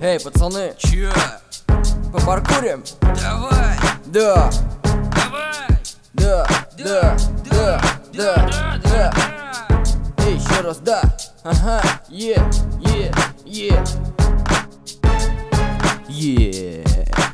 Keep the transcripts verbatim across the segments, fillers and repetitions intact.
Эй, пацаны, Чё? попаркурим? Давай! Да, Давай! да, да, да, да, да. Эй, еще раз, да. Ага, е, е, е. Е.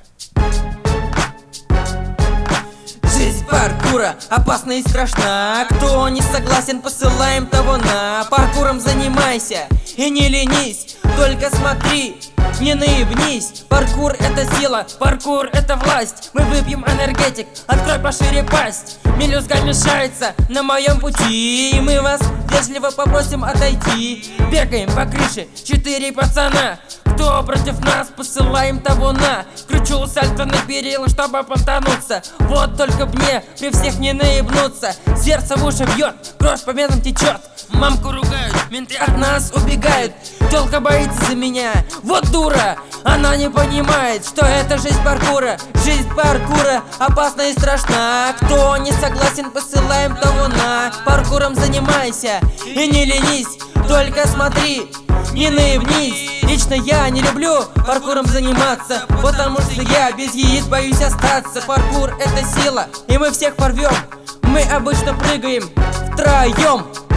Жизнь паркура опасна и страшна. Кто не согласен, посылаем того на. Паркуром занимайся и не ленись, только смотри, не наебнись. Паркур — это сила, паркур — это власть. Мы выпьем энергетик, открой пошире пасть. Мелюзга мешается на моем пути, и мы вас вежливо попросим отойти. Бегаем по крыше, четыре пацана. Кто против нас, посылаем того на. Кручу сальто на перила, чтобы понтануться. Вот только мне при всех не наебнуться. Сердце в уши бьет, кровь по венам течет. Мамку ругают, менты от нас убегают. Тёлка боится за меня, вот дура. Она не понимает, что это жизнь паркура. Жизнь паркура опасна и страшна. Кто не согласен, посылаем того на. Паркуром занимайся и не ленись, только смотри, не наебнись. Лично я не люблю паркуром заниматься, потому что я без яиц боюсь остаться. Паркур — это сила, и мы всех порвем. Мы обычно прыгаем втроем.